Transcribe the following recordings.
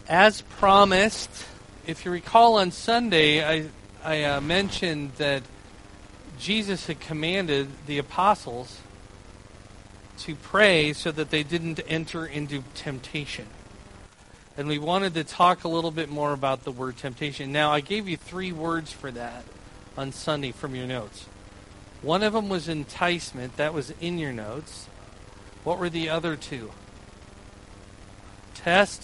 As promised, if you recall on Sunday, I mentioned that Jesus had commanded the apostles to pray so that they didn't enter into temptation. And we wanted to talk a little bit more about the word temptation. Now, I gave you 3 words for that on Sunday from your notes. One of them was enticement. That was in your notes. What were the other 2? Test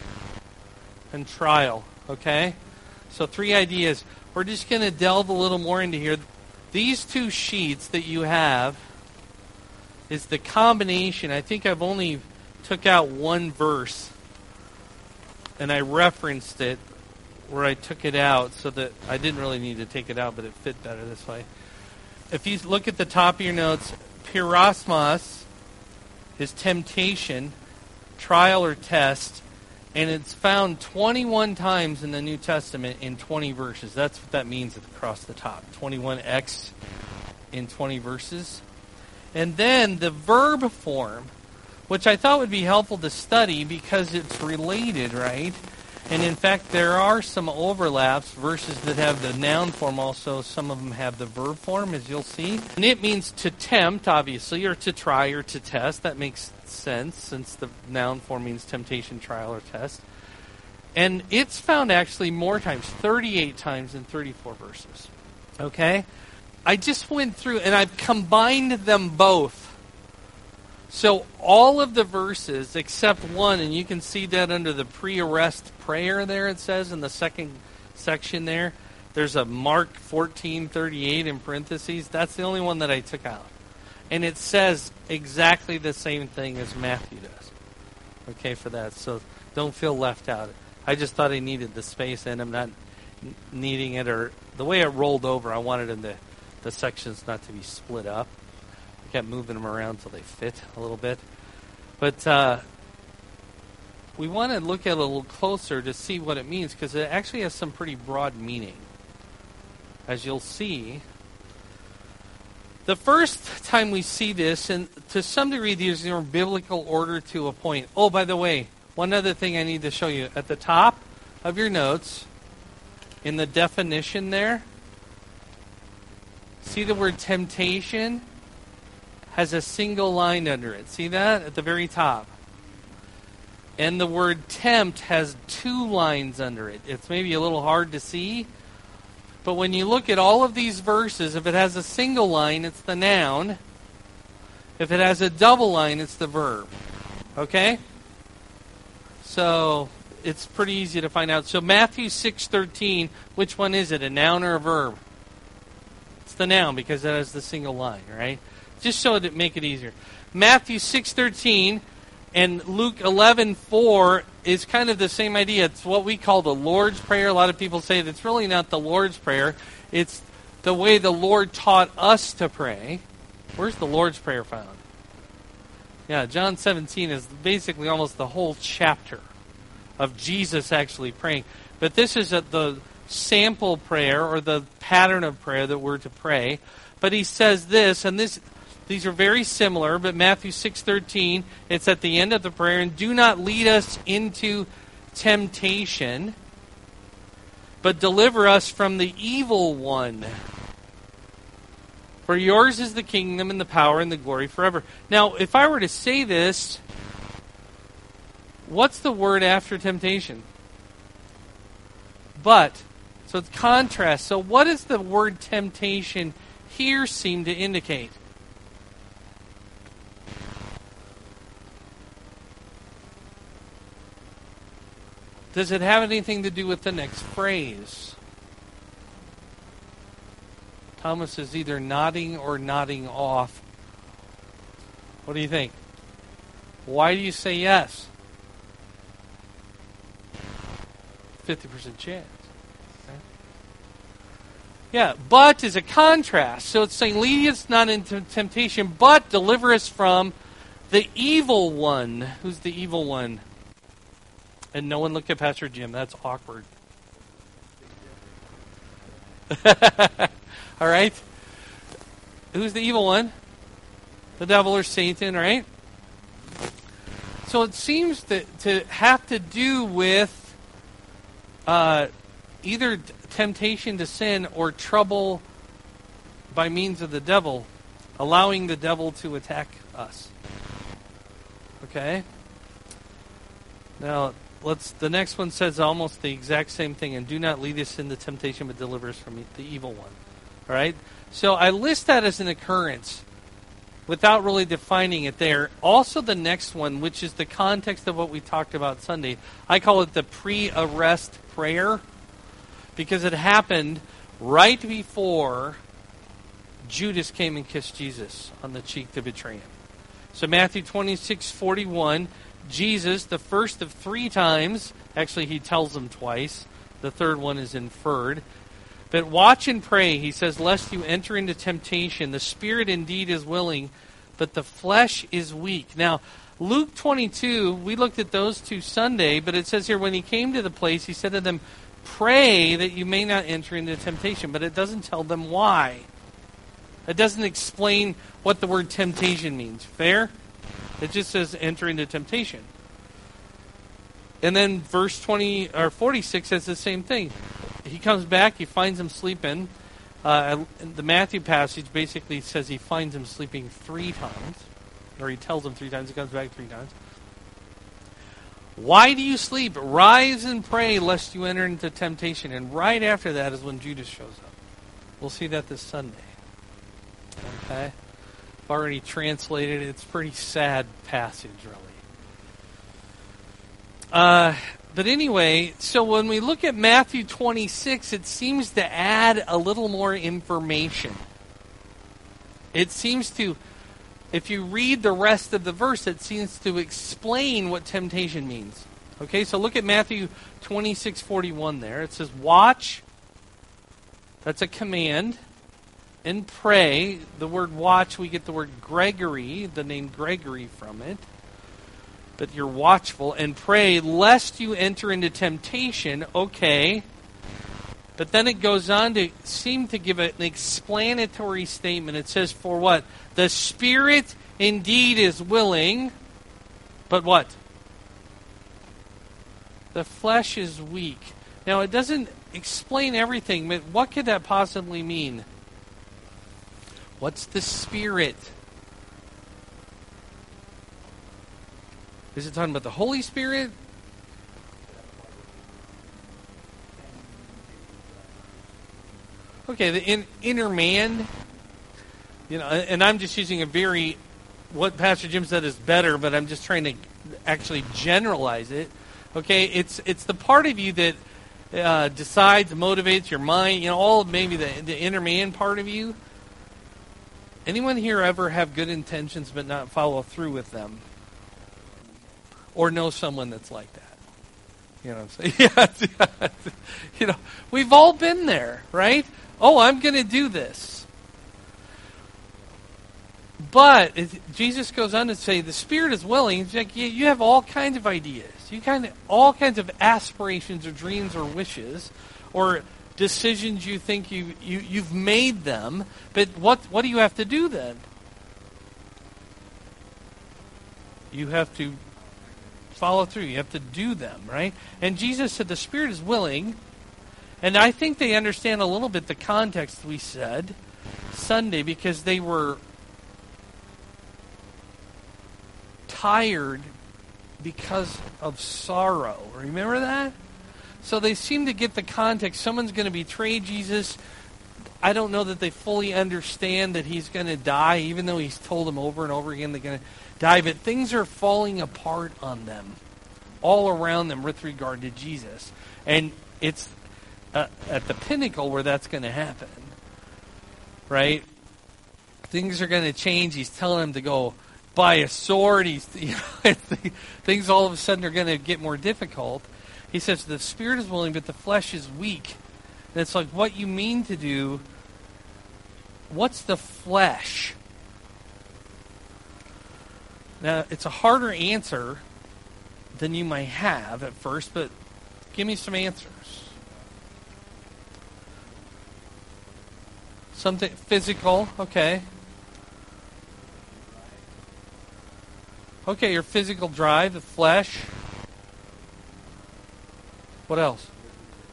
and trial. Okay? So 3 ideas. We're just going to delve a little more into here. These 2 sheets that you have is the combination. I think I've only took out 1 verse, and I referenced it where I took it out so that I didn't really need to take it out, but it fit better this way. If you look at the top of your notes, pyrosmos is temptation, trial or test, and it's found 21 times in the New Testament in 20 verses. That's what that means across the top. 21x in 20 verses. And then the verb form, which I thought would be helpful to study because it's related, right? And in fact, there are some overlaps, verses that have the noun form also. Some of them have the verb form, as you'll see. And it means to tempt, obviously, or to try or to test. That makes sense, since the noun form means temptation, trial, or test. And it's found actually more times, 38 times in 34 verses. Okay? I just went through, and I've combined them both. So all of the verses, except one, and you can see that under the pre-arrest prayer there, it says in the second section there. There's a Mark 14:38 in parentheses. That's the only one that I took out. And it says exactly the same thing as Matthew does. Okay, for that. So don't feel left out. I just thought I needed the space, and I'm not needing it. Or the way it rolled over, I wanted the sections not to be split up. I kept moving them around so they fit a little bit. But we want to look at it a little closer to see what it means, because it actually has some pretty broad meaning. As you'll see, the first time we see this, and to some degree these are biblical order to a point. Oh, by the way, one other thing I need to show you. At the top of your notes, in the definition there, see the word temptation has a single line under it. See that? At the very top. And the word tempt has 2 lines under it. It's maybe a little hard to see. But when you look at all of these verses, if it has a single line, it's the noun. If it has a double line, it's the verb. Okay? So it's pretty easy to find out. So Matthew 6:13, which one is it? A noun or a verb? It's the noun because it has the single line, right? Just so to make it easier. Matthew 6:13 and Luke 11:4 is kind of the same idea. It's what we call the Lord's Prayer. A lot of people say that it's really not the Lord's Prayer. It's the way the Lord taught us to pray. Where's the Lord's Prayer found? Yeah, John 17 is basically almost the whole chapter of Jesus actually praying. But this is the sample prayer or the pattern of prayer that we're to pray. But he says this, and these are very similar, but Matthew 6:13, it's at the end of the prayer, and do not lead us into temptation, but deliver us from the evil one. For yours is the kingdom and the power and the glory forever. Now, if I were to say this, what's the word after temptation? But. So it's contrast. So what does the word temptation here seem to indicate? Does it have anything to do with the next phrase? Thomas is either nodding or nodding off. What do you think? Why do you say yes? 50% chance. Okay. Yeah, but is a contrast. So it's saying, lead us not into temptation, but deliver us from the evil one. Who's the evil one? And no one look at Pastor Jim. That's awkward. All right? Who's the evil one? The devil or Satan, right? So it seems to have to do with either temptation to sin or trouble by means of the devil, allowing the devil to attack us. Okay? Now, the next one says almost the exact same thing, and do not lead us into temptation, but deliver us from the evil one. All right? So I list that as an occurrence without really defining it there. Also the next one, which is the context of what we talked about Sunday, I call it the pre-arrest prayer, because it happened right before Judas came and kissed Jesus on the cheek to betray him. So Matthew 26:41, Jesus, the first of 3 times, actually he tells them twice, the third one is inferred, but watch and pray, he says, lest you enter into temptation. The spirit indeed is willing, but the flesh is weak. Now, Luke 22, we looked at those 2 Sunday, but it says here, when he came to the place, he said to them, pray that you may not enter into temptation. But it doesn't tell them why. It doesn't explain what the word temptation means. Fair? It just says enter into temptation. And then verse 46 says the same thing. He comes back, he finds him sleeping. The Matthew passage basically says he finds him sleeping 3 times. Or he tells him 3 times, he comes back 3 times. Why do you sleep? Rise and pray lest you enter into temptation. And right after that is when Judas shows up. We'll see that this Sunday. Okay? I've already translated it. It's a pretty sad passage, really. But anyway, so when we look at Matthew 26, it seems to add a little more information. It seems to, if you read the rest of the verse, it seems to explain what temptation means. Okay, so look at Matthew 26:41 there. It says, watch, that's a command, and pray. The word watch, we get the word Gregory, the name Gregory from it. But you're watchful, and pray lest you enter into temptation. Okay. But then it goes on to seem to give an explanatory statement. It says, for what? The spirit indeed is willing, but what? The flesh is weak. Now, it doesn't explain everything, but what could that possibly mean? What's the spirit? Is it talking about the Holy Spirit? Okay, the inner man, and I'm just using what Pastor Jim said is better, but I'm just trying to actually generalize it. Okay, it's the part of you that decides, motivates your mind, all of maybe the inner man part of you. Anyone here ever have good intentions but not follow through with them? Or know someone that's like that? You know what I'm saying? Yeah. We've all been there, right? Oh, I'm going to do this. But Jesus goes on to say, the spirit is willing. It's like you have all kinds of ideas. All kinds of aspirations or dreams or wishes or decisions you think you've made them. But what do you have to do then? You have to follow through. You have to do them, right? And Jesus said the spirit is willing. And I think they understand a little bit the context we said Sunday, because they were tired because of sorrow. Remember that? So they seem to get the context. Someone's going to betray Jesus. I don't know that they fully understand that he's going to die, even though he's told them over and over again they're going to die. But things are falling apart on them, all around them with regard to Jesus. And it's at the pinnacle where that's going to happen, right? Things are going to change. He's telling them to go buy a sword. Things all of a sudden are going to get more difficult. He says the spirit is willing, but the flesh is weak. And it's like, what you mean to do? What's the flesh? Now, it's a harder answer than you might have at first, but give me some answers. Something physical, okay. Okay, your physical drive, the flesh. What else?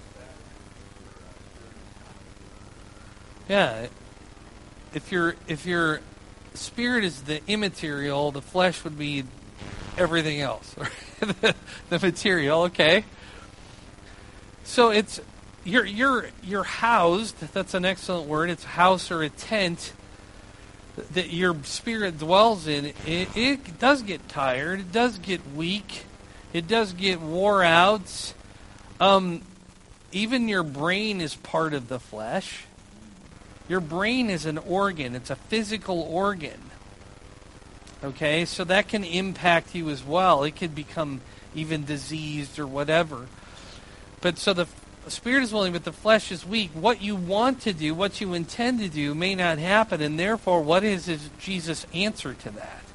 Yeah. If your spirit is the immaterial, the flesh would be everything else. the material, okay? So it's you're housed, that's an excellent word. It's a house or a tent that your spirit dwells in. It does get tired, it does get weak, it does get wore out. Even your brain is part of the flesh. Your brain is an organ. It's a physical organ. Okay, so that can impact you as well. It could become even diseased or whatever. But so the spirit is willing, but the flesh is weak. What you want to do, what you intend to do may not happen, and therefore, what is Jesus' answer to that?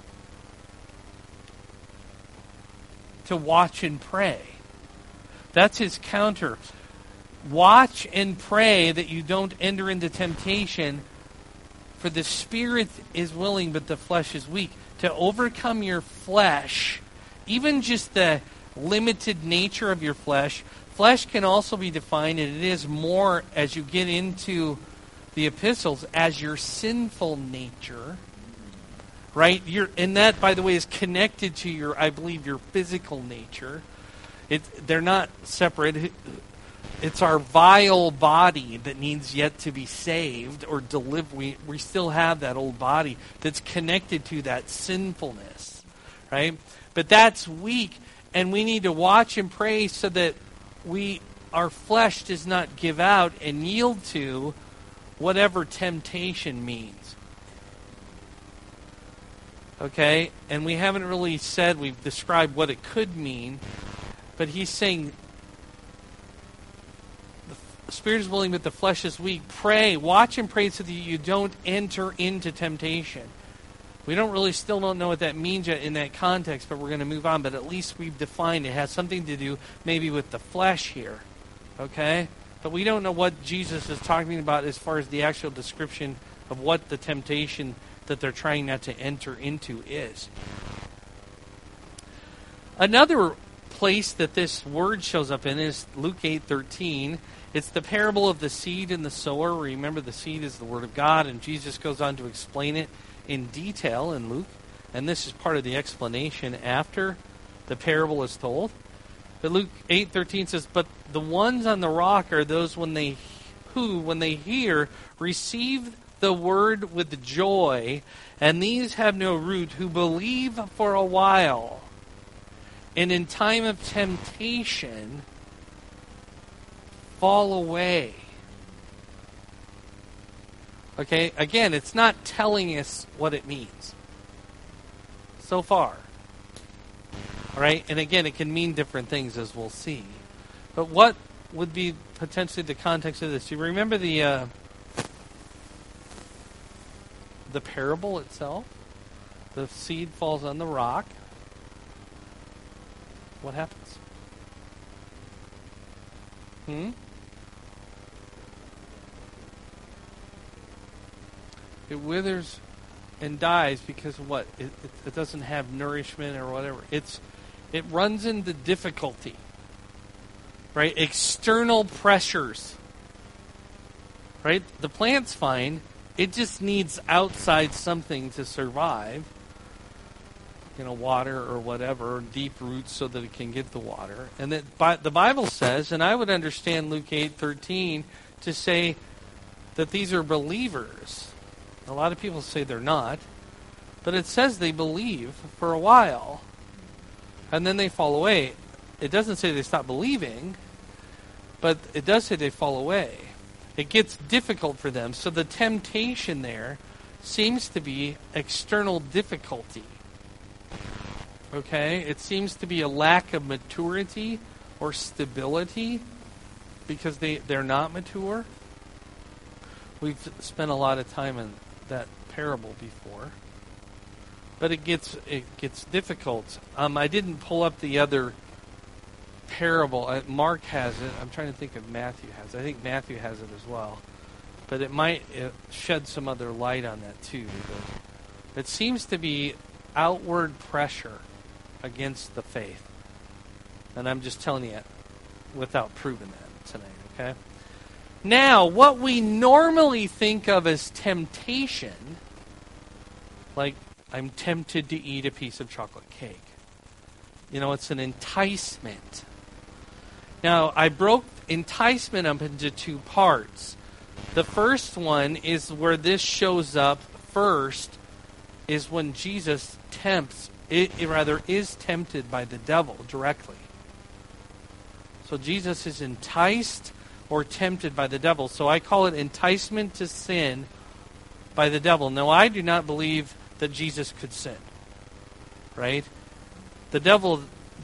To watch and pray. That's his counter. Watch and pray that you don't enter into temptation, for the spirit is willing, but the flesh is weak. To overcome your flesh, even just the limited nature of your flesh can also be defined, and it is more as you get into the epistles, as your sinful nature. Right? And that, by the way, is connected to I believe, your physical nature. They're not separate. It's our vile body that needs yet to be saved or delivered. We still have that old body that's connected to that sinfulness, right? But that's weak, and we need to watch and pray so that our flesh does not give out and yield to whatever temptation means. Okay? And we haven't really said, we've described what it could mean, but he's saying, the spirit is willing, but the flesh is weak. Pray, watch and pray so that you don't enter into temptation. We still don't know what that means yet in that context, but we're going to move on. But at least we've defined it. It has something to do maybe with the flesh here. Okay? But we don't know what Jesus is talking about as far as the actual description of what the temptation that they're trying not to enter into is. Another place that this word shows up in is Luke 8:13. It's the parable of the seed and the sower. Remember, the seed is the word of God, and Jesus goes on to explain it in detail in Luke. And this is part of the explanation after the parable is told. But Luke 8:13 says, "But the ones on the rock are those when they hear, receive the word with joy, and these have no root, who believe for a while, and in time of temptation fall away." Okay, again, it's not telling us what it means so far. All right, and again, it can mean different things, as we'll see. But what would be potentially the context of this? You remember the parable itself? The seed falls on the rock. What happens? It withers and dies because of what? It doesn't have nourishment or whatever. It runs into difficulty, right? External pressures, right? The plant's fine. It just needs outside something to survive. Water or whatever, deep roots so that it can get the water. And that the Bible says, and I would understand Luke 8:13 to say that these are believers. A lot of people say they're not, but it says they believe for a while, and then they fall away. It doesn't say they stop believing, but it does say they fall away. It gets difficult for them. So the temptation there seems to be external difficulty. Okay? It seems to be a lack of maturity or stability because they're not mature. We've spent a lot of time in that parable before. But it gets difficult. I didn't pull up the other parable. Mark has it. I'm trying to think if Matthew has it. I think Matthew has it as well. But it might shed some other light on that too. But it seems to be outward pressure against the faith. And I'm just telling you without proving that tonight, okay? Now, what we normally think of as temptation, like I'm tempted to eat a piece of chocolate cake. It's an enticement. Now, I broke enticement up into two parts. The first one is where this shows up first, is when Jesus is tempted by the devil directly. So Jesus is enticed or tempted by the devil. So I call it enticement to sin by the devil. Now, I do not believe that Jesus could sin. Right? The devil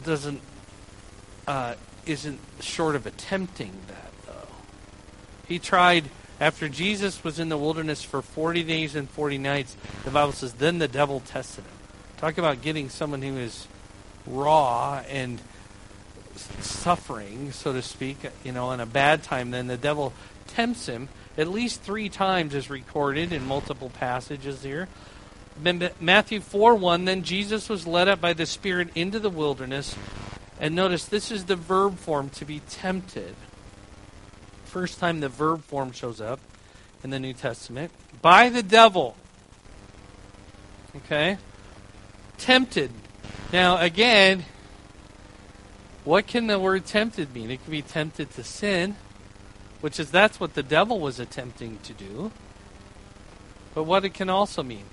isn't short of attempting that, though. He tried, after Jesus was in the wilderness for 40 days and 40 nights, the Bible says, then the devil tested him. Talk about getting someone who is raw and suffering, so to speak, in a bad time. Then the devil tempts him. At least 3 times is recorded in multiple passages here. Matthew 4:1, then Jesus was led up by the Spirit into the wilderness. And notice, this is the verb form, to be tempted. First time the verb form shows up in the New Testament. By the devil. Okay? Tempted. Now, again, what can the word tempted mean? It can be tempted to sin, that's what the devil was attempting to do. But what it can also mean.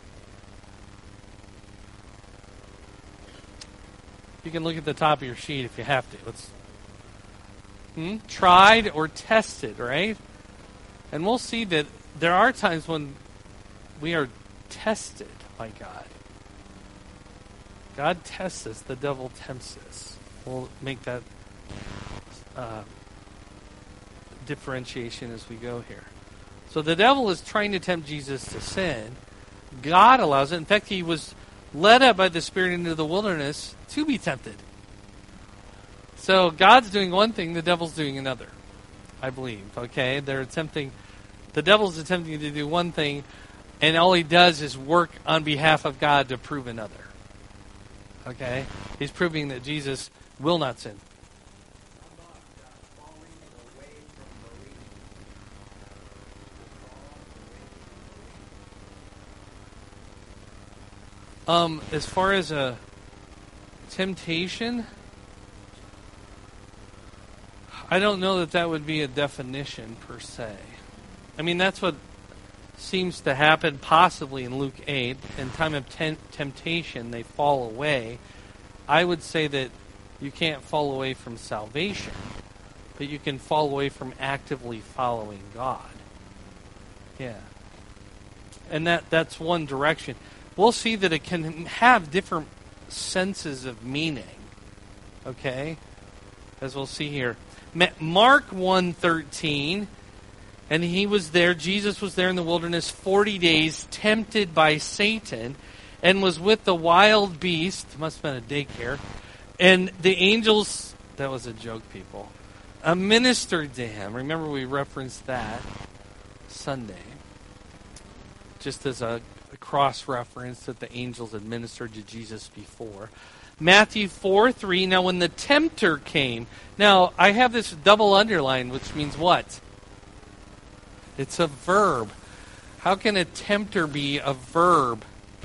You can look at the top of your sheet if you have to. Tried or tested, right? And we'll see that there are times when we are tested by God. God tests us. The devil tempts us. We'll make that differentiation as we go here. So the devil is trying to tempt Jesus to sin. God allows it. In fact, he was led up by the Spirit into the wilderness to be tempted. So God's doing one thing, the devil's doing another, I believe. Okay? The devil's attempting to do one thing, and all he does is work on behalf of God to prove another. Okay? He's proving that Jesus will not sin. As far as a temptation, I don't know that would be a definition per se. I mean, that's what seems to happen possibly in Luke 8. In time of temptation, they fall away. I would say that you can't fall away from salvation, but you can fall away from actively following God. Yeah. And that's one direction. We'll see that it can have different senses of meaning. Okay? As we'll see here. Mark 1:13, and he was there, Jesus was there in the wilderness 40 days, tempted by Satan, and was with the wild beast, must have been a daycare, and the angels, that was a joke, people, ministered to him. Remember we referenced that Sunday, just as a cross-reference that the angels had ministered to Jesus before. Matthew 4:3, now when the tempter came. Now, I have this double underline, which means what? It's a verb. How can a tempter be a verb?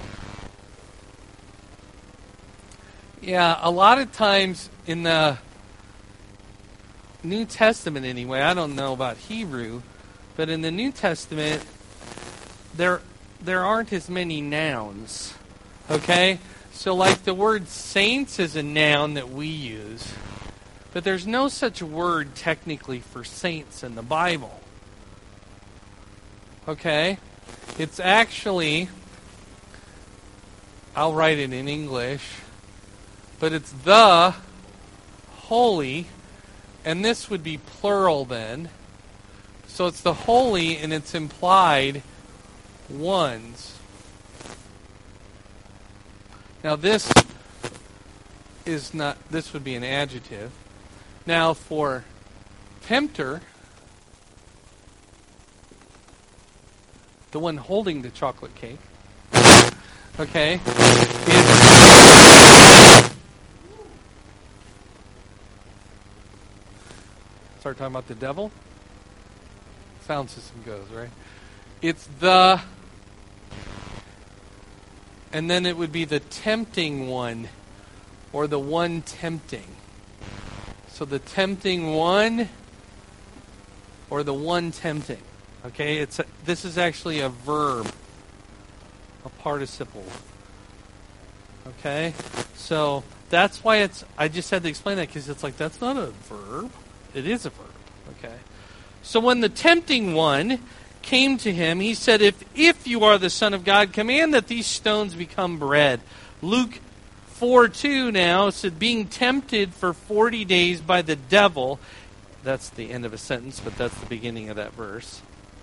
Yeah, a lot of times in the New Testament anyway, I don't know about Hebrew, but in the New Testament, there aren't as many nouns. Okay? So like the word saints is a noun that we use, but there's no such word technically for saints in the Bible. Okay? It's actually, I'll write it in English, but it's the holy, and this would be plural then. So it's the holy, and it's implied ones. Now this would be an adjective. Now for tempter, the one holding the chocolate cake, okay, start talking about the devil. sound system goes, right? It's the, and then it would be the tempting one, or the one tempting. So the tempting one, or the one tempting. Okay, this is actually a verb, a participle. Okay, so that's why I just had to explain that, because it's like, that's not a verb. It is a verb. Okay, so when the tempting one came to him, he said, if you are the Son of God, command that these stones become bread. Luke 4:2 now said, being tempted for 40 days by the devil. That's the end of a sentence, but that's the beginning of that verse.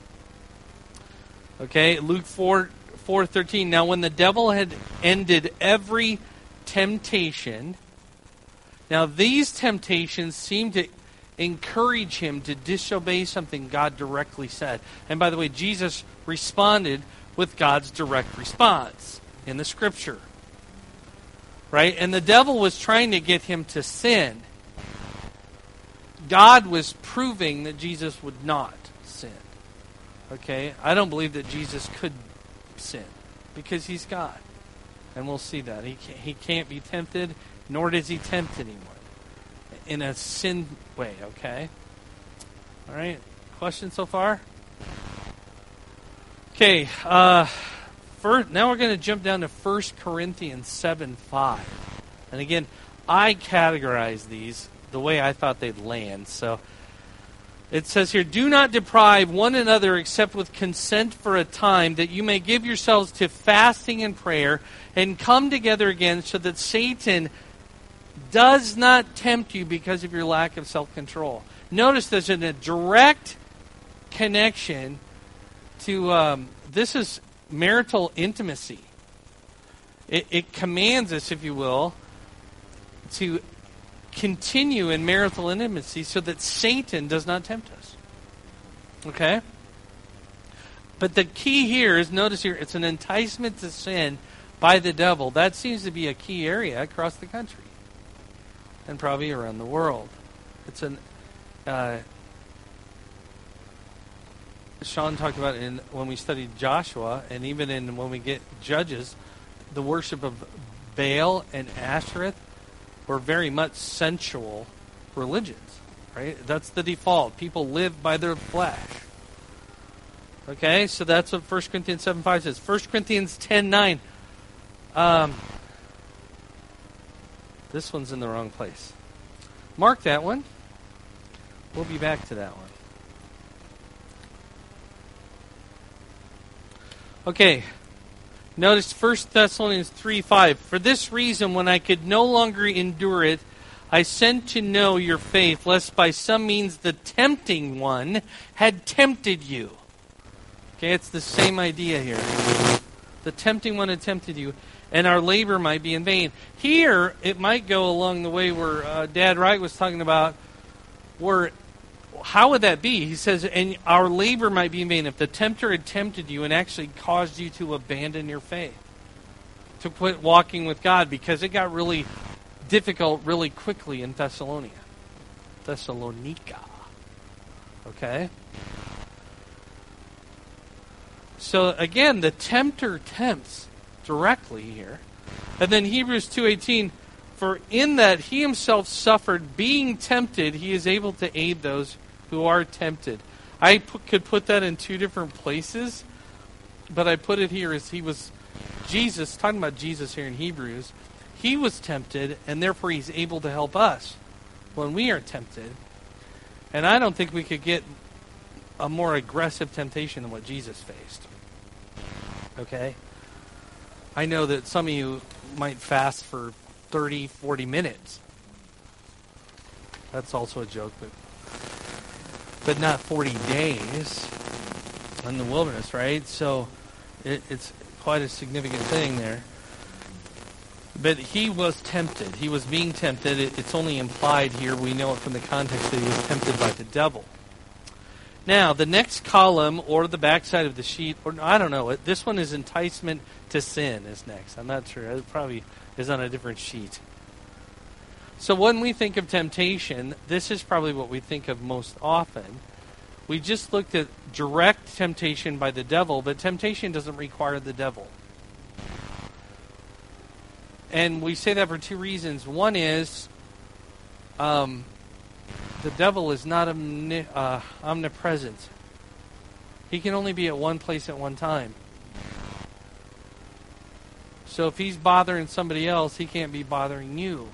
Okay, Luke 4:13. Now when the devil had ended every temptation, now these temptations seem to encourage him to disobey something God directly said. And by the way, Jesus responded with God's direct response in the Scripture. Right? And the devil was trying to get him to sin. God was proving that Jesus would not sin. Okay? I don't believe that Jesus could sin, because he's God. And we'll see that. He can't be tempted, nor does he tempt anyone in a sin way, okay? All right. Questions so far? Okay. Now we're going to jump down to 1 Corinthians 7:5. And again, I categorize these the way I thought they'd land. So it says here, do not deprive one another except with consent for a time, that you may give yourselves to fasting and prayer and come together again, so that Satan does not tempt you because of your lack of self-control. Notice there's a direct connection to, this is marital intimacy. It commands us, if you will, to continue in marital intimacy so that Satan does not tempt us. Okay? But the key here is, notice here, it's an enticement to sin by the devil. That seems to be a key area across the country and probably around the world. It's an Sean talked about it when we studied Joshua, and even when we get Judges, the worship of Baal and Ashereth were very much sensual religions, right? That's the default. People live by their flesh. Okay, so that's what 1 Corinthians 7:5 says. 1 Corinthians 10:9. This one's in the wrong place. Mark that one. We'll be back to that one. Okay. Notice 1 Thessalonians 3:5. For this reason, when I could no longer endure it, I sent to know your faith, lest by some means the tempting one had tempted you. Okay, it's the same idea here. The tempting one had tempted you, and our labor might be in vain. Here, it might go along the way where Dad Wright was talking about, where, how would that be? He says, and our labor might be in vain. If the tempter had tempted you and actually caused you to abandon your faith, to quit walking with God, because it got really difficult really quickly in Thessalonica. Okay? So again, the tempter tempts directly here. And then Hebrews 2:18, for in that he himself suffered being tempted, he is able to aid those who are tempted. I could put that in two different places, but I put it here as Jesus, talking about Jesus here in Hebrews, he was tempted, and therefore he's able to help us when we are tempted. And I don't think we could get a more aggressive temptation than what Jesus faced. Okay? I know that some of you might fast for 30, 40 minutes. That's also a joke, but not 40 days in the wilderness, right? So it's quite a significant thing there. But he was tempted. He was being tempted. It's only implied here. We know it from the context that he was tempted by the devil. Now, the next column, or the backside of the sheet, or I don't know, this one is enticement to sin is next. I'm not sure. It probably is on a different sheet. So when we think of temptation, this is probably what we think of most often. We just looked at direct temptation by the devil, but temptation doesn't require the devil. And we say that for two reasons. One is the devil is not omnipresent. He can only be at one place at one time. So if he's bothering somebody else, he can't be bothering you.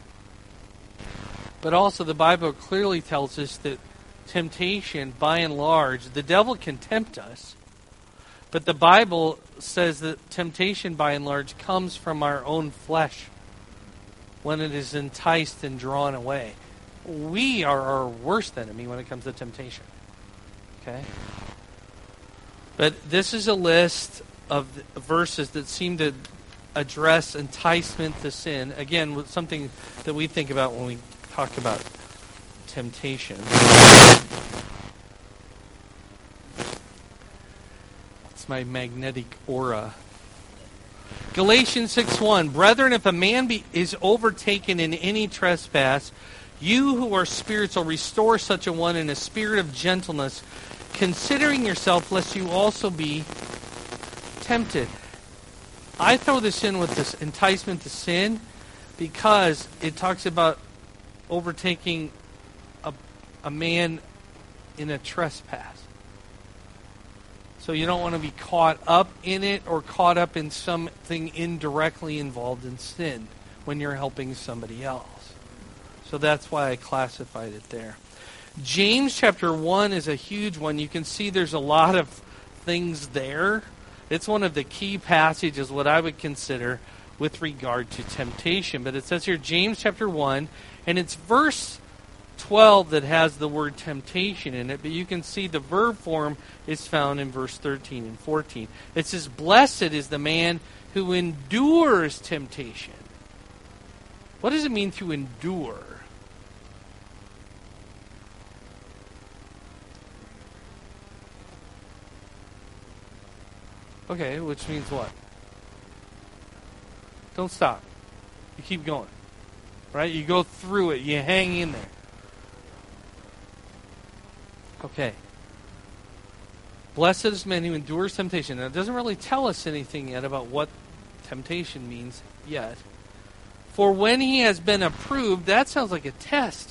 But also the Bible clearly tells us that temptation, by and large, the devil can tempt us. But the Bible says that temptation, by and large, comes from our own flesh when it is enticed and drawn away. We are our worst enemy when it comes to temptation. Okay? But this is a list of verses that seem to address enticement to sin. Again, something that we think about when we talk about temptation. It's my magnetic aura. Galatians 6:1, Brethren, if a man is overtaken in any trespass, you who are spiritual, restore such a one in a spirit of gentleness, considering yourself, lest you also be tempted. I throw this in with this enticement to sin because it talks about overtaking a man in a trespass. So you don't want to be caught up in it or caught up in something indirectly involved in sin when you're helping somebody else. So that's why I classified it there. James chapter 1 is a huge one. You can see there's a lot of things there. It's one of the key passages, what I would consider, with regard to temptation. But it says here, James chapter 1, and it's verse 12 that has the word temptation in it, but you can see the verb form is found in verse 13 and 14. It says, Blessed is the man who endures temptation. What does it mean to endure? Okay, which means what? Don't stop. You keep going. Right? You go through it. You hang in there. Okay. Blessed is the man who endures temptation. Now, it doesn't really tell us anything yet about what temptation means yet. For when he has been approved, that sounds like a test.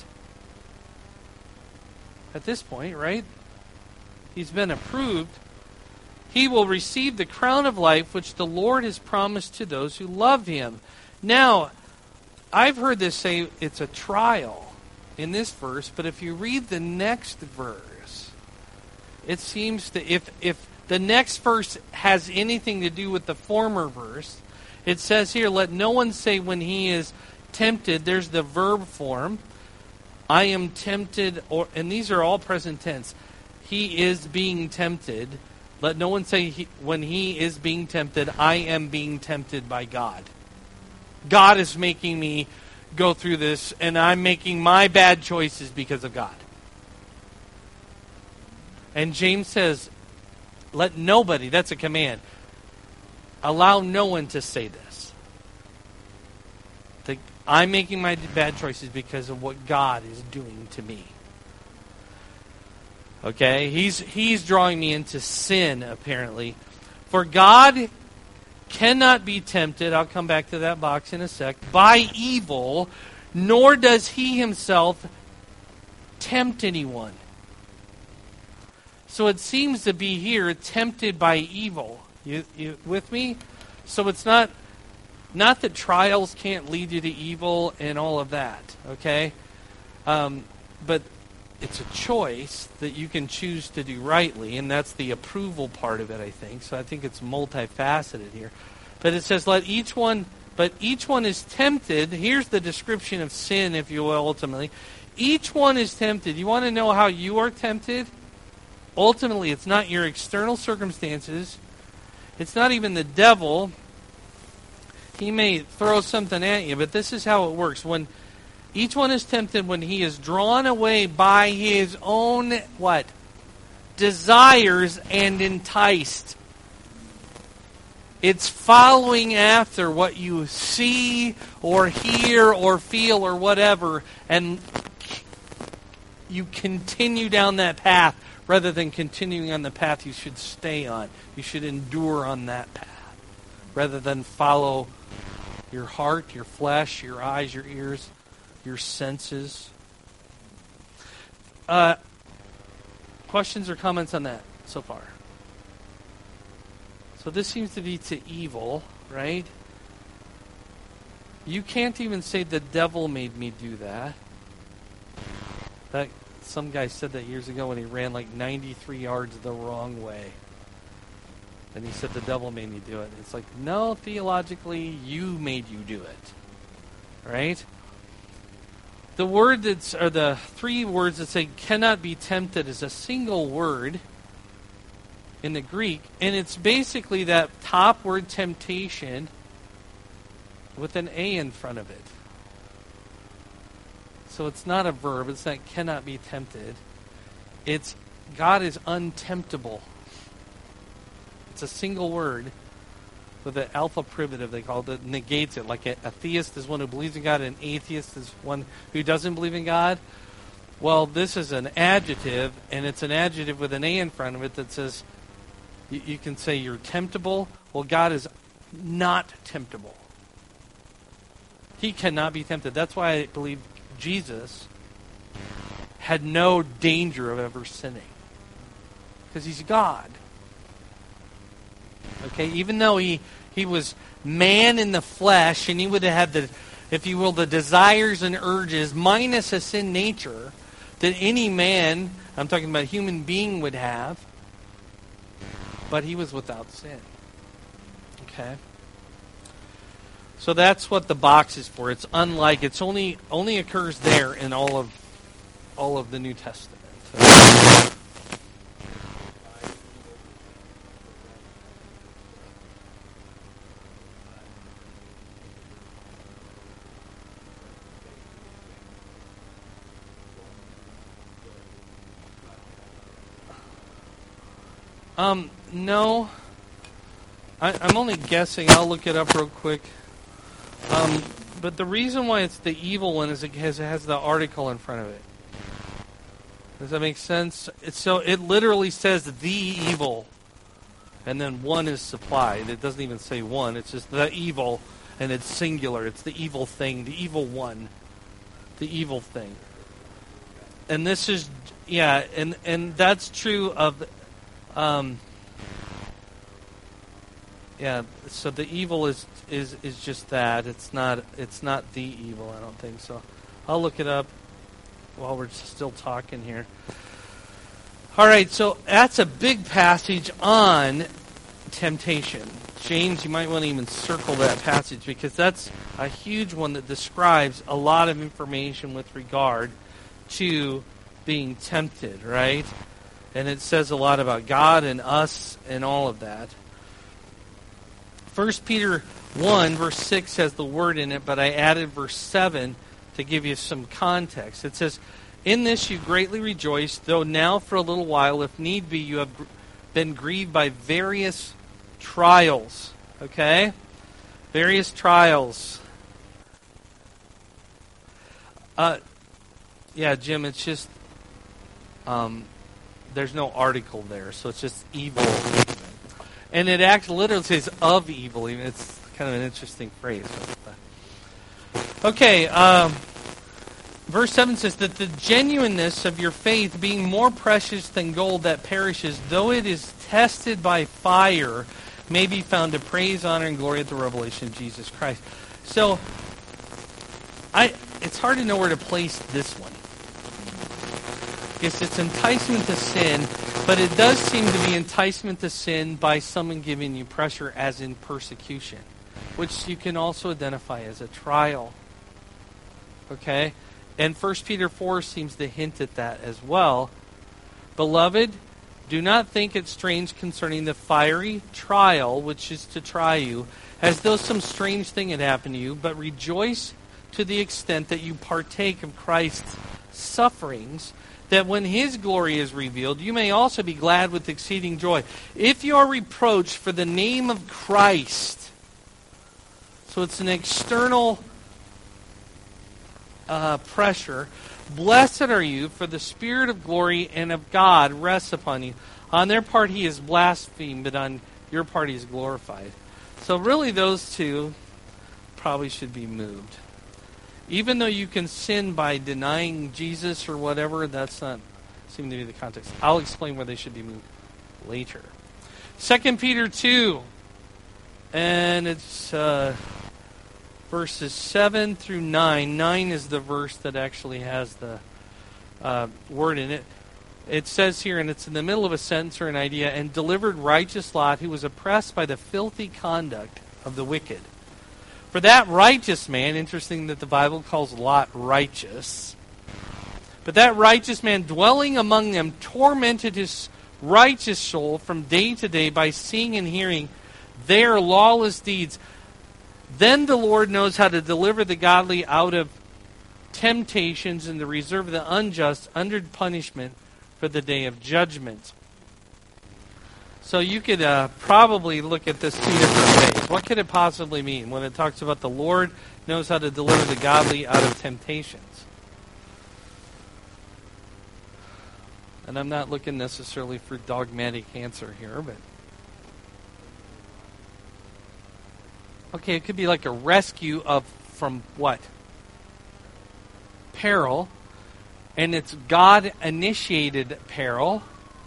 At this point, right? He's been approved. He will receive the crown of life which the Lord has promised to those who love him. Now, I've heard this say it's a trial in this verse, but if you read the next verse, it seems that if the next verse has anything to do with the former verse, it says here, let no one say when he is tempted, there's the verb form, I am tempted, and these are all present tense. He is being tempted. Let no one say when he is being tempted, I am being tempted by God. God is making me go through this, and I'm making my bad choices because of God. And James says, let nobody, that's a command, allow no one to say this. I'm making my bad choices because of what God is doing to me. Okay, he's drawing me into sin, apparently. For God cannot be tempted, I'll come back to that box in a sec, by evil, nor does he himself tempt anyone. So it seems to be here, tempted by evil. You with me? So it's not that trials can't lead you to evil and all of that, okay? But it's a choice that you can choose to do rightly, and that's the approval part of it, I think. So I think it's multifaceted here. But it says, but each one is tempted. Here's the description of sin, if you will, ultimately. Each one is tempted. You want to know how you are tempted? Ultimately, it's not your external circumstances. It's not even the devil. He may throw something at you, but this is how it works. When each one is tempted when he is drawn away by his own, what? Desires and enticed. It's following after what you see or hear or feel or whatever and you continue down that path rather than continuing on the path you should stay on. You should endure on that path rather than follow your heart, your flesh, your eyes, your ears, your senses. Questions or comments on that so far? So this seems to be to evil, right? You can't even say the devil made me do that. Some guy said that years ago when he ran like 93 yards the wrong way. And he said the devil made me do it. It's like, no, theologically, you made you do it. Right? The three words that say cannot be tempted is a single word in the Greek, and it's basically that top word temptation with an A in front of it. So it's not a verb, it's not cannot be tempted. It's God is untemptable. It's a single word with an alpha privative, they call it, that negates it. Like a theist is one who believes in God, and an atheist is one who doesn't believe in God. Well, this is an adjective, and it's an adjective with an A in front of it that says, you can say you're temptable. Well, God is not temptable. He cannot be tempted. That's why I believe Jesus had no danger of ever sinning. Because he's God. Okay, even though he was man in the flesh, and he would have had the, if you will, the desires and urges minus a sin nature that any man, I'm talking about human being, would have, but he was without sin. Okay? So that's what the box is for. It's unlike, it's only occurs there in all of the New Testament. No. I'm only guessing. I'll look it up real quick. But the reason why it's the evil one is it has the article in front of it. Does that make sense? So it literally says the evil, and then one is supplied. It doesn't even say one. It's just the evil, and it's singular. It's the evil thing, the evil one, the evil thing. And this is, yeah, and that's true of, yeah. So the evil is just that. It's not the evil. I don't think so. I'll look it up while we're still talking here. All right, so that's a big passage on temptation. James, you might want to even circle that passage because that's a huge one that describes a lot of information with regard to being tempted, right? And it says a lot about God and us and all of that. 1 Peter 1, verse 6 has the word in it, but I added verse 7 to give you some context. It says, "In this you greatly rejoice, though now for a little while, if need be, you have been grieved by various trials." Okay? Various trials. Yeah, Jim, it's just, there's no article there, so it's just evil. And it actually literally says of evil. Even it's kind of an interesting phrase. Okay, verse 7 says that the genuineness of your faith, being more precious than gold that perishes, though it is tested by fire, may be found to praise, honor, and glory at the revelation of Jesus Christ. So, it's hard to know where to place this one. Because it's enticement to sin, but it does seem to be enticement to sin by someone giving you pressure, as in persecution, which you can also identify as a trial. Okay? And 1 Peter 4 seems to hint at that as well. "Beloved, do not think it strange concerning the fiery trial which is to try you, as though some strange thing had happened to you, but rejoice to the extent that you partake of Christ's sufferings, that when his glory is revealed, you may also be glad with exceeding joy. If you are reproached for the name of Christ," so it's an external pressure, Blessed are you, for the Spirit of glory and of God rests upon you. On their part he is blasphemed, but on your part he is glorified. So really those two probably should be moved. Even though you can sin by denying Jesus or whatever, that's not seem to be the context. I'll explain where they should be moved later. 2 Peter 2, and it's verses 7 through 9. 9 is the verse that actually has the word in it. It says here, and it's in the middle of a sentence or an idea, and delivered righteous Lot, who was oppressed by the filthy conduct of the wicked. For that righteous man, interesting that the Bible calls Lot righteous, but that righteous man dwelling among them tormented his righteous soul from day to day by seeing and hearing their lawless deeds. Then the Lord knows how to deliver the godly out of temptations and to reserve the unjust under punishment for the day of judgment. So you could probably look at this two different ways. What could it possibly mean when it talks about the Lord knows how to deliver the godly out of temptations? And I'm not looking necessarily for dogmatic answer here, but okay, it could be like a rescue from what? Peril. And it's God-initiated peril.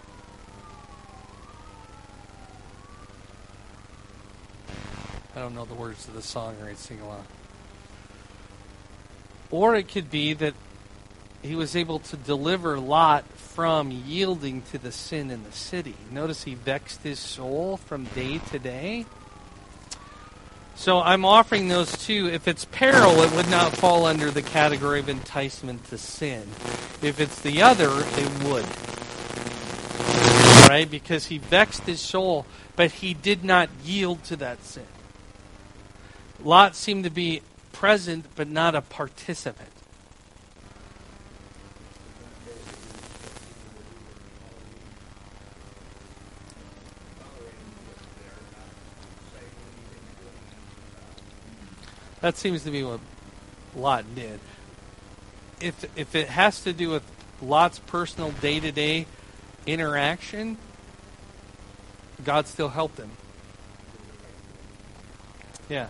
I don't know the words of the song or I'd sing along. Or it could be that he was able to deliver Lot from yielding to the sin in the city. Notice he vexed his soul from day to day. So I'm offering those two. If it's peril, it would not fall under the category of enticement to sin. If it's the other, it would. Right? Because he vexed his soul, but he did not yield to that sin. Lot seemed to be present, but not a participant. That seems to be what Lot did. If it has to do with Lot's personal day-to-day interaction, God still helped him. Yeah.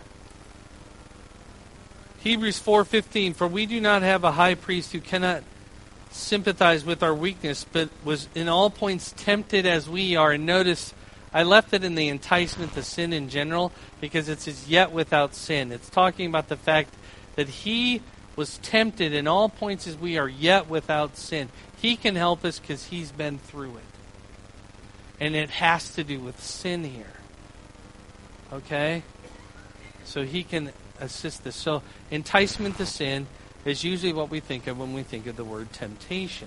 Hebrews 4:15, for we do not have a high priest who cannot sympathize with our weakness, but was in all points tempted as we are. And notice, I left it in the enticement to sin in general because it says yet without sin. It's talking about the fact that he was tempted in all points as we are, yet without sin. He can help us because he's been through it. And it has to do with sin here. Okay? So he can assist us. So enticement to sin is usually what we think of when we think of the word temptation.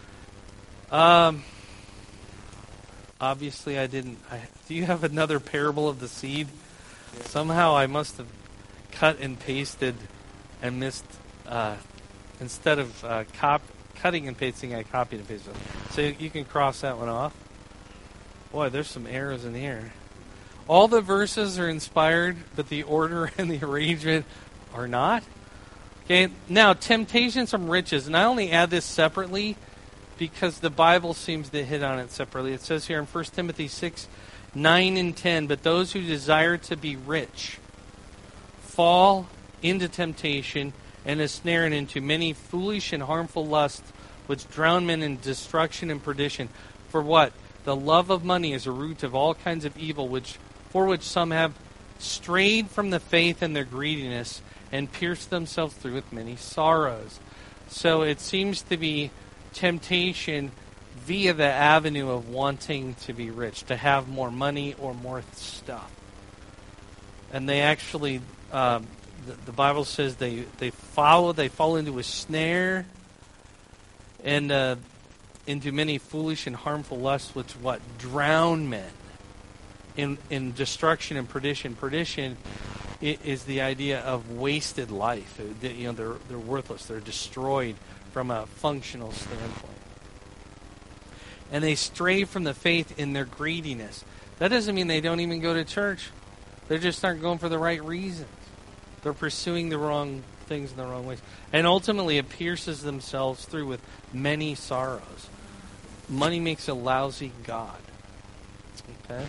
Obviously, I didn't. Do you have another parable of the seed? Yeah. Somehow I must have cut and pasted and missed. Instead of cutting and pasting, I copied and pasted. So you can cross that one off. Boy, there's some errors in here. All the verses are inspired, but the order and the arrangement are not. Okay, now temptations from riches, and I only add this separately because the Bible seems to hit on it separately. It says here in 1 Timothy 6, 9 and 10, but those who desire to be rich fall into temptation and a snare and into many foolish and harmful lusts, which drown men in destruction and perdition. For what? The love of money is a root of all kinds of evil, for which some have strayed from the faith in their greediness and pierced themselves through with many sorrows. So it seems to be temptation via the avenue of wanting to be rich, to have more money or more stuff. And they actually, the Bible says they fall into a snare and into many foolish and harmful lusts, which drown men in destruction and perdition. Perdition is the idea of wasted life. They're worthless. They're destroyed from a functional standpoint. And they stray from the faith in their greediness. That doesn't mean they don't even go to church. They just aren't going for the right reasons. They're pursuing the wrong things in the wrong ways. And ultimately it pierces themselves through with many sorrows. Money makes a lousy God. Okay?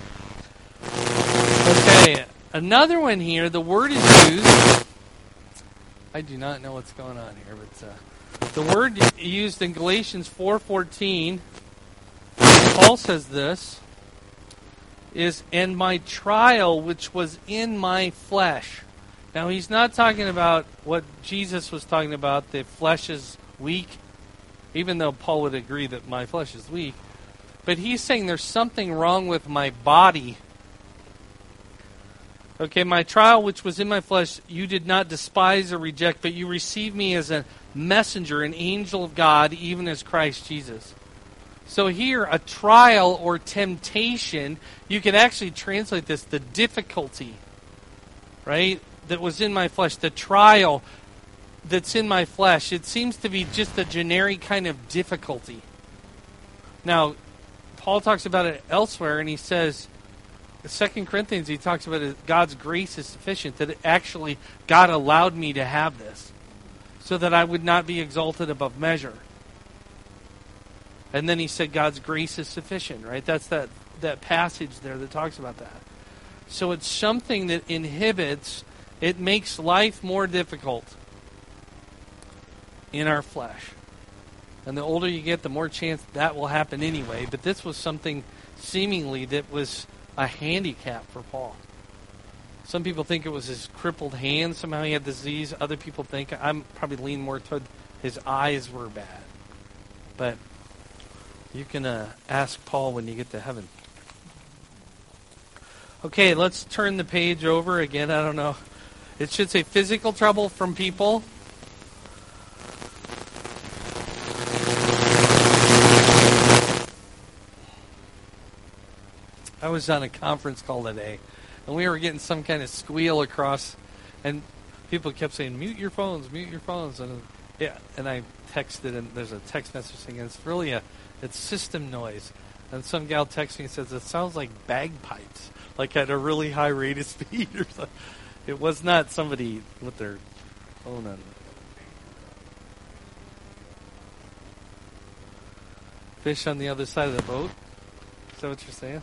Okay, another one here. The word is used. I do not know what's going on here, but the word used in Galatians 4:14, Paul says this, is, "And my trial which was in my flesh." Now, he's not talking about what Jesus was talking about, the flesh is weak, even though Paul would agree that my flesh is weak. But he's saying there's something wrong with my body. Okay, my trial which was in my flesh, you did not despise or reject, but you received me as a messenger, an angel of God, even as Christ Jesus. So here, a trial or temptation, you could actually translate this, the difficulty, right, that was in my flesh, the trial that's in my flesh. It seems to be just a generic kind of difficulty. Now, Paul talks about it elsewhere, and he says, 2 Corinthians, he talks about it, God's grace is sufficient, that actually God allowed me to have this so that I would not be exalted above measure. And then he said God's grace is sufficient, right? That's that passage there that talks about that. So it's something that inhibits, it makes life more difficult in our flesh. And the older you get, the more chance that will happen anyway. But this was something seemingly that was a handicap for Paul. Some people think it was his crippled hand. Somehow he had disease. Other people think, I'm probably leaning more toward his eyes were bad. But you can ask Paul when you get to heaven. Okay, let's turn the page over again. I don't know. It should say physical trouble from people. I was on a conference call today, and we were getting some kind of squeal across, and people kept saying, mute your phones, and yeah, and I texted, and there's a text message saying it's system noise, and some gal texted me and says, it sounds like bagpipes, like at a really high rate of speed or something. It was not somebody with their phone on. Fish on the other side of the boat? Is that what you're saying?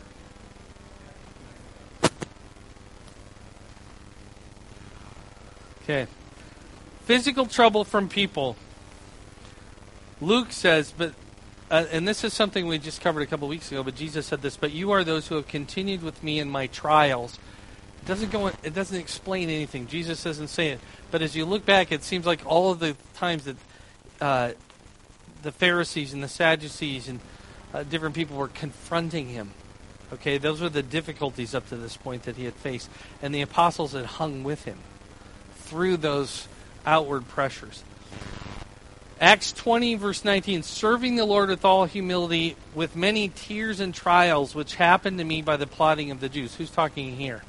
Okay. Physical trouble from people. Luke says, but and this is something we just covered a couple weeks ago, but Jesus said this, but you are those who have continued with me in my trials. It doesn't explain anything. Jesus doesn't say it. But as you look back, it seems like all of the times that the Pharisees and the Sadducees and different people were confronting him. Okay, those were the difficulties up to this point that he had faced. And the apostles had hung with him through those outward pressures. Acts 20, verse 19, serving the Lord with all humility, with many tears and trials, which happened to me by the plotting of the Jews. Who's talking here?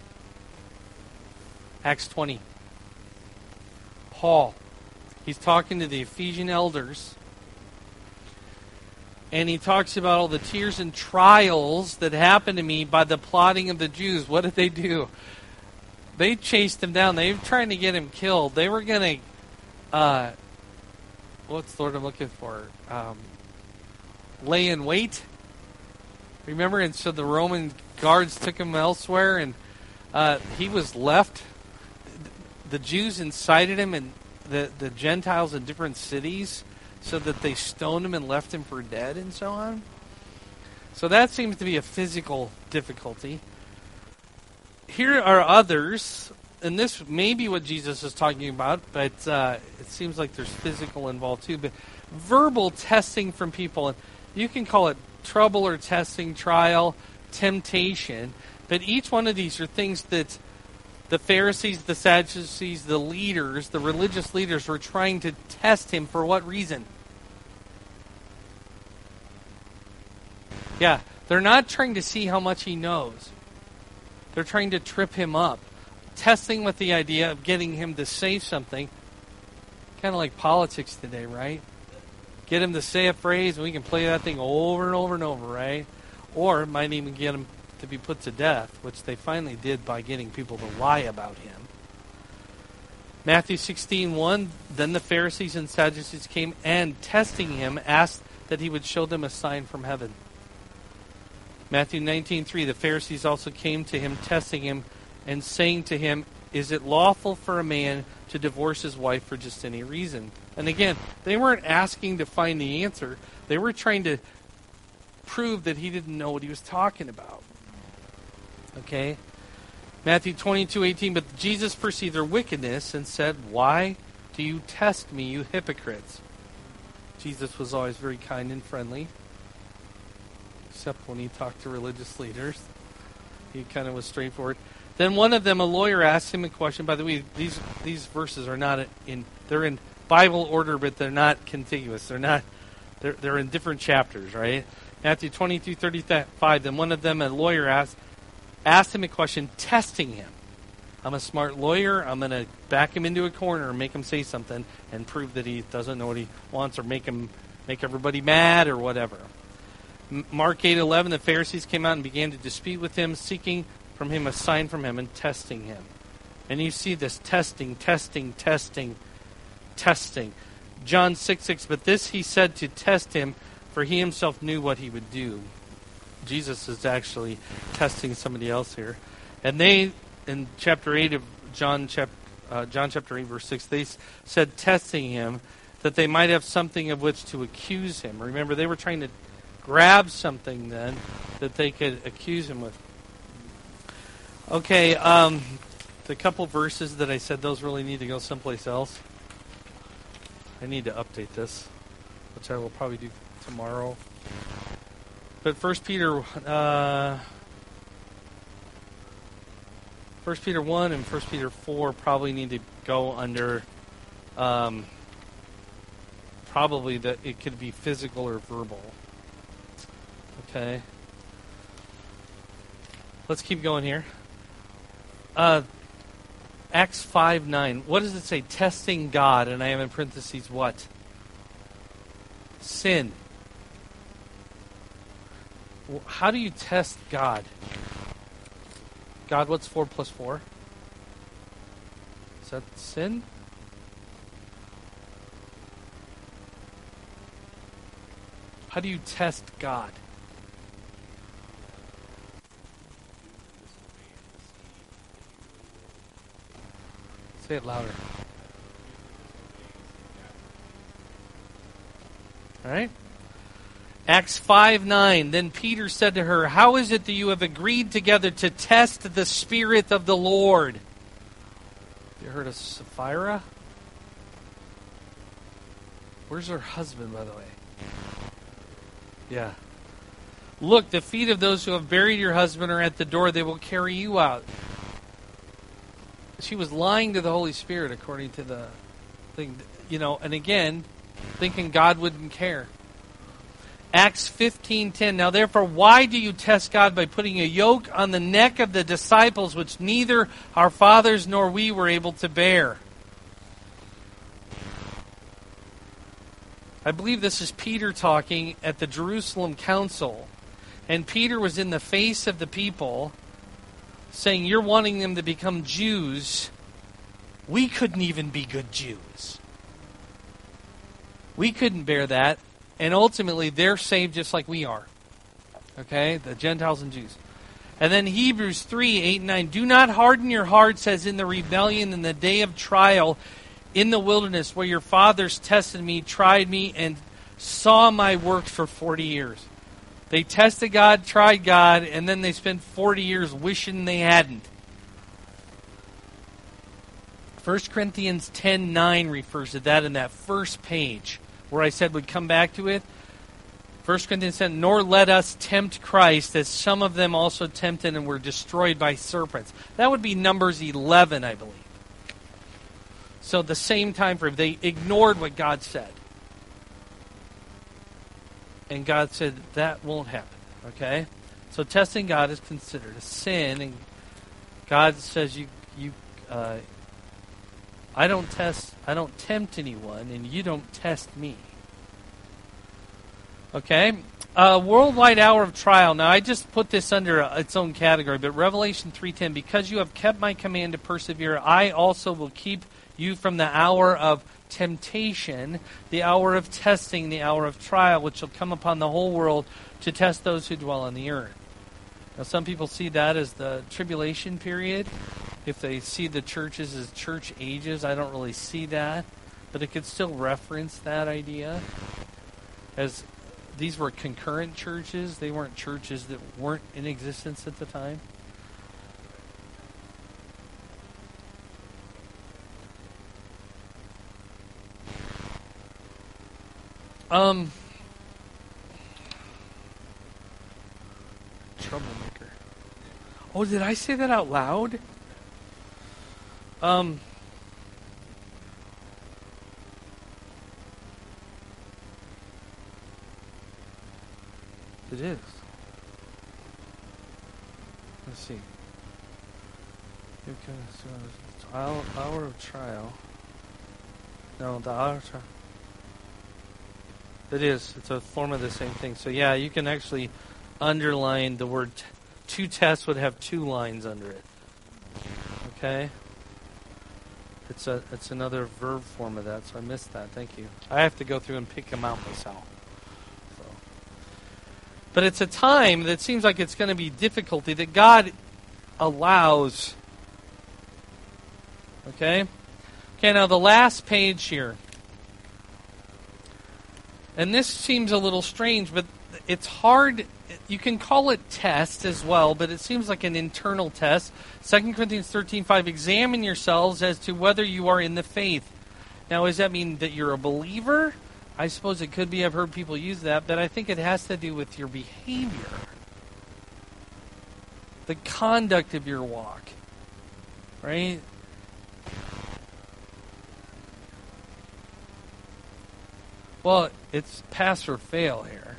Acts 20. Paul. He's talking to the Ephesian elders. And he talks about all the tears and trials that happened to me by the plotting of the Jews. What did they do? They chased him down. They were trying to get him killed. They were going to, what's the word I'm looking for? Lay in wait. Remember? And so the Roman guards took him elsewhere, and he was left. The Jews incited him, and the Gentiles in different cities, so that they stoned him and left him for dead and so on. So that seems to be a physical difficulty. Here are others, and this may be what Jesus is talking about, but it seems like there's physical involved too. But verbal testing from people, and you can call it trouble or testing, trial, temptation, but each one of these are things that the Pharisees, the Sadducees, the leaders, the religious leaders were trying to test him for what reason? Yeah, they're not trying to see how much he knows. They're trying to trip him up. Testing with the idea of getting him to say something. Kind of like politics today, right? Get him to say a phrase and we can play that thing over and over and over, right? Or it might even get him to be put to death, which they finally did by getting people to lie about him. Matthew 16:1, then the Pharisees and Sadducees came and, testing him, asked that he would show them a sign from heaven. Matthew 19:3, the Pharisees also came to him, testing him, and saying to him, is it lawful for a man to divorce his wife for just any reason? And again, they weren't asking to find the answer. They were trying to prove that he didn't know what he was talking about. Okay? Matthew 22:18, but Jesus perceived their wickedness and said, why do you test me, you hypocrites? Jesus was always very kind and friendly, except when he talked to religious leaders. He kind of was straightforward. Then one of them, a lawyer, asked him a question. By the way, these verses are not they're in Bible order, but they're not contiguous. They're in different chapters, right? Matthew 22:35, then one of them, a lawyer, asked him a question, testing him. I'm a smart lawyer. I'm going to back him into a corner and make him say something and prove that he doesn't know what he wants, or make everybody mad or whatever. Mark 8:11, the Pharisees came out and began to dispute with him, seeking from him a sign from him and testing him. And you see this testing. John 6:6, but this he said to test him, for he himself knew what he would do. Jesus is actually testing somebody else here. And they, in chapter 8 of John chapter 8, verse 6, they said testing him that they might have something of which to accuse him. Remember, they were trying to grab something then that they could accuse him with. Okay, the couple verses that I said, those really need to go someplace else. I need to update this, which I will probably do tomorrow. But 1 Peter 1 and 1 Peter 4 probably need to go under probably that it could be physical or verbal. Okay. Let's keep going here. Acts 5:9. What does it say? Testing God, and I have in parentheses what? Sin. How do you test God? God, what's 4 plus 4? Is that sin? How do you test God? Say it louder. All right. Acts 5:9. Then Peter said to her, how is it that you have agreed together to test the Spirit of the Lord? You heard of Sapphira? Where's her husband, by the way? Yeah. Look, the feet of those who have buried your husband are at the door. They will carry you out. She was lying to the Holy Spirit according to the thing, and again, thinking God wouldn't care. Acts 15:10. Now therefore, why do you test God by putting a yoke on the neck of the disciples, which neither our fathers nor we were able to bear? I believe this is Peter talking at the Jerusalem Council. And Peter was in the face of the people saying, you're wanting them to become Jews. We couldn't even be good Jews. We couldn't bear that. And ultimately, they're saved just like we are. Okay? The Gentiles and Jews. And then Hebrews 3:8-9. Do not harden your hearts as in the rebellion in the day of trial in the wilderness, where your fathers tested me, tried me, and saw my works for 40 years. They tested God, tried God, and then they spent 40 years wishing they hadn't. 1 Corinthians 10:9 refers to that in that first page, where I said we'd come back to it. 1 Corinthians 10, nor let us tempt Christ, as some of them also tempted and were destroyed by serpents. That would be Numbers 11, I believe. So the same time frame, they ignored what God said. And God said, that won't happen. Okay? So testing God is considered a sin, and God says, I don't tempt anyone, and you don't test me. Okay? Worldwide hour of trial. Now, I just put this under its own category, but Revelation 3:10, because you have kept my command to persevere, I also will keep you from the hour of temptation, the hour of testing, the hour of trial, which shall come upon the whole world to test those who dwell on the earth. Now, some people see that as the tribulation period. If they see the churches as church ages, I don't really see that. But it could still reference that idea. As these were concurrent churches. They weren't churches that weren't in existence at the time. Troublemaker. Oh, did I say that out loud? It is. Let's see. Hour of trial. No, the hour of trial. It is. It's a form of the same thing. So yeah, you can actually underline the word to test would have 2 lines under it. Okay? It's another verb form of that, so I missed that. Thank you. I have to go through and pick them out myself. So. But it's a time that seems like it's going to be difficulty that God allows. Okay? Okay, now the last page here. And this seems a little strange, but it's hard. You can call it test as well, but it seems like an internal test. 2 Corinthians 13:5, examine yourselves as to whether you are in the faith. Now, does that mean that you're a believer? I suppose it could be. I've heard people use that, but I think it has to do with your behavior. The conduct of your walk. Right? Well, it's pass or fail here.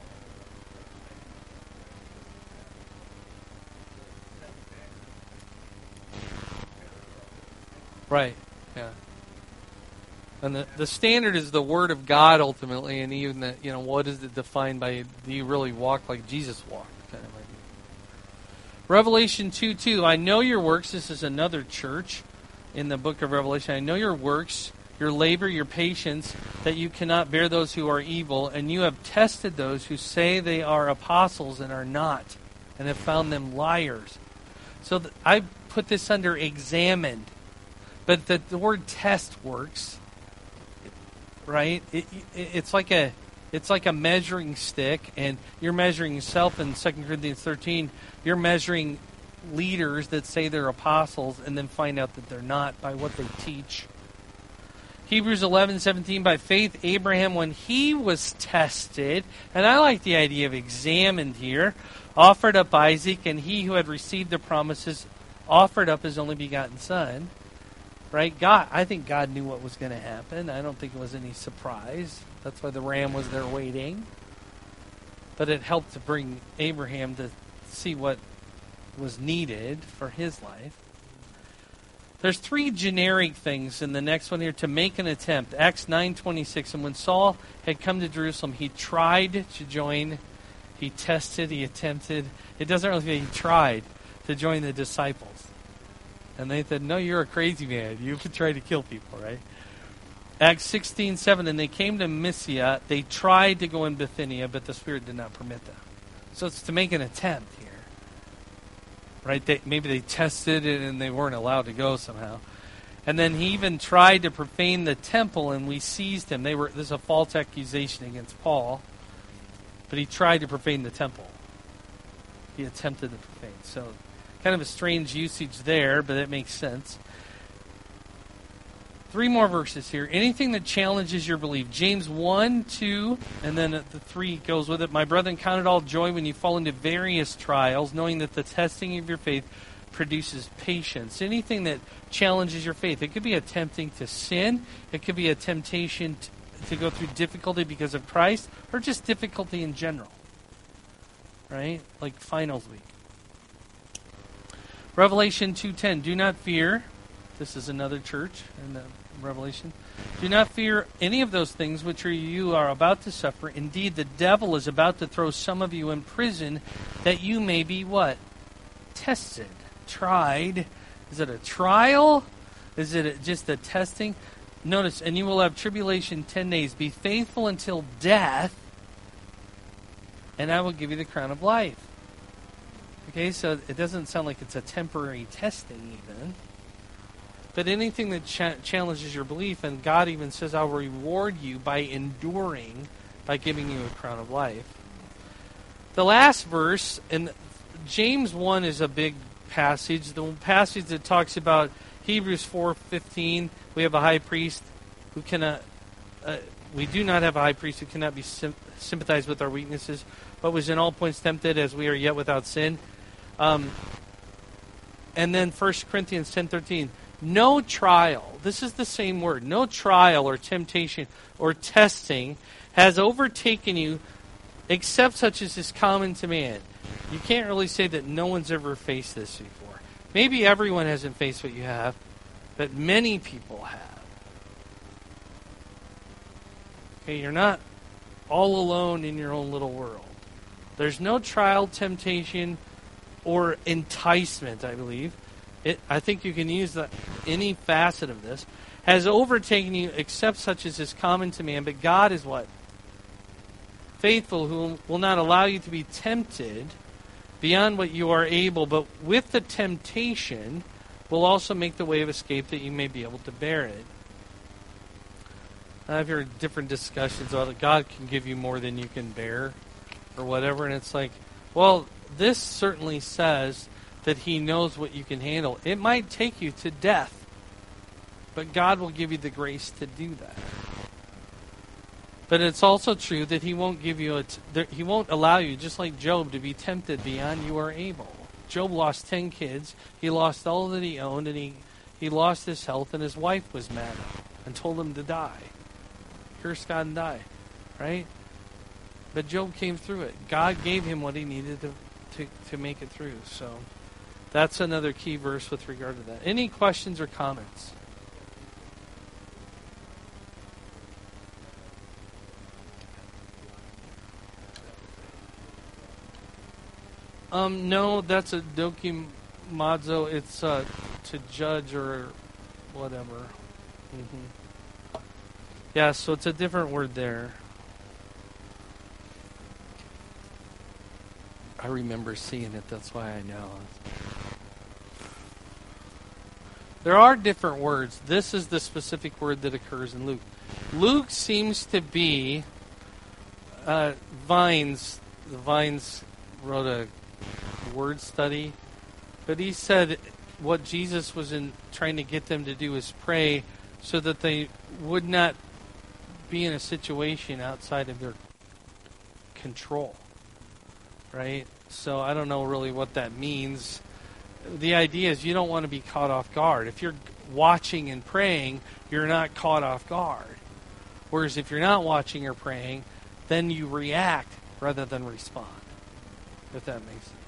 Right, yeah. And the standard is the Word of God ultimately, and even that, what is it defined by, do you really walk like Jesus walked? Kind of idea. Revelation 2:2, I know your works. This is another church in the book of Revelation. I know your works, your labor, your patience, that you cannot bear those who are evil, and you have tested those who say they are apostles and are not, and have found them liars. So I put this under examined. But the word test works, right? It's like a measuring stick, and you're measuring yourself in 2 Corinthians 13. You're measuring leaders that say they're apostles and then find out that they're not by what they teach. Hebrews 11:17, by faith Abraham, when he was tested, and I like the idea of examined here, offered up Isaac, and he who had received the promises offered up his only begotten son. Right? I think God knew what was going to happen. I don't think it was any surprise. That's why the ram was there waiting. But it helped to bring Abraham to see what was needed for his life. There's 3 generic things in the next one here. To make an attempt. Acts 9:26. And when Saul had come to Jerusalem, he tried to join. He tested. He attempted. It doesn't really mean he tried to join the disciples. And they said, no, you're a crazy man. You could try to kill people, right? Acts 16:7, and they came to Mysia. They tried to go in Bithynia, but the Spirit did not permit them. So it's to make an attempt here. Right? Maybe they tested it and they weren't allowed to go somehow. And then he even tried to profane the temple, and we seized him. This is a false accusation against Paul. But he tried to profane the temple. He attempted to profane. So kind of a strange usage there, but it makes sense. 3 more verses here. Anything that challenges your belief. James 1:2, and then the 3 goes with it. My brethren, count it all joy when you fall into various trials, knowing that the testing of your faith produces patience. Anything that challenges your faith. It could be attempting to sin. It could be a temptation to go through difficulty because of Christ, or just difficulty in general. Right? Like finals week. Revelation 2:10, do not fear. This is another church in Revelation. Do not fear any of those things which you are about to suffer. Indeed, the devil is about to throw some of you in prison that you may be what? Tested. Tried. Is it a trial? Is it just a testing? Notice, and you will have tribulation 10 days. Be faithful until death, and I will give you the crown of life. Okay, so it doesn't sound like it's a temporary testing even. But anything that challenges your belief, and God even says, I'll reward you by enduring, by giving you a crown of life. The last verse, and James 1 is a big passage. The passage that talks about Hebrews 4:15, we have a high priest who cannot, we do not have a high priest who cannot be sympathize with our weaknesses, but was in all points tempted as we are yet without sin. And then 1 Corinthians 10:13, no trial, this is the same word, no trial or temptation or testing has overtaken you except such as is common to man. You can't really say that no one's ever faced this before. Maybe everyone hasn't faced what you have, but many people have. Okay, you're not all alone in your own little world. There's no trial, temptation, or enticement, I believe. I think you can use any facet of this. Has overtaken you except such as is common to man, but God is what? Faithful, who will not allow you to be tempted beyond what you are able, but with the temptation will also make the way of escape that you may be able to bear it. I've heard different discussions about it. God can give you more than you can bear or whatever, and it's like, well, this certainly says that He knows what you can handle. It might take you to death, but God will give you the grace to do that. But it's also true that He won't give you He won't allow you, just like Job, to be tempted beyond you are able. Job lost 10 kids. He lost all that he owned, and he lost his health, and his wife was mad and told him to die. Curse God and die, right? But Job came through it. God gave him what he needed to make it through. So that's another key verse with regard to that. Any questions or comments? No, that's a dokimazo. It's to judge or whatever. Mm-hmm. Yeah, so it's a different word there. I remember seeing it, that's why I know. There are different words. This is the specific word that occurs in Luke. Luke seems to be Vines. The Vines wrote a word study, but he said what Jesus was trying to get them to do is pray so that they would not be in a situation outside of their control. Right? So I don't know really what that means. The idea is you don't want to be caught off guard. If you're watching and praying, you're not caught off guard. Whereas if you're not watching or praying, then you react rather than respond. If that makes sense.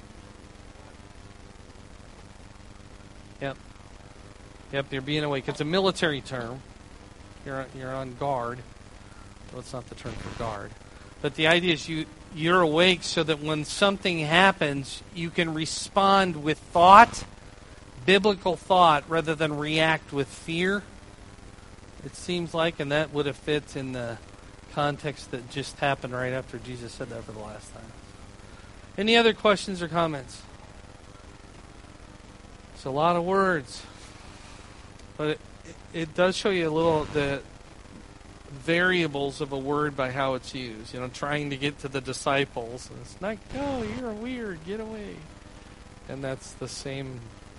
Yep, you're being awake. It's a military term. You're on guard. Well, it's not the term for guard. But the idea is you're awake so that when something happens, you can respond with thought, biblical thought, rather than react with fear. It seems like, and that would have fit in the context that just happened right after Jesus said that for the last time. Any other questions or comments? It's a lot of words. But it does show you a little the variables of a word by how it's used. Trying to get to the disciples. And it's like, no, you're weird, get away. And that's the same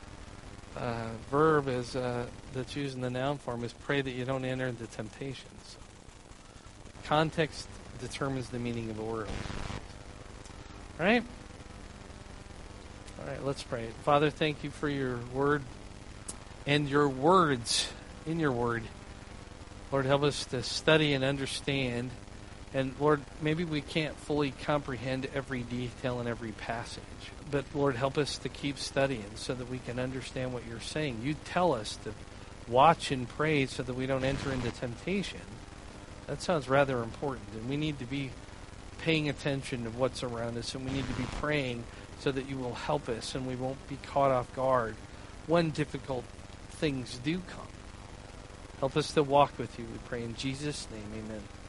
verb as that's used in the noun form, is pray that you don't enter into temptations. Context determines the meaning of a word. All right? All right, let's pray. Father, thank you for your word and your words in your word. Lord, help us to study and understand. And Lord, maybe we can't fully comprehend every detail in every passage. But Lord, help us to keep studying so that we can understand what you're saying. You tell us to watch and pray so that we don't enter into temptation. That sounds rather important. And we need to be paying attention to what's around us. And we need to be praying so that you will help us and we won't be caught off guard when difficult things do come. Help us to walk with you. We pray in Jesus' name. Amen.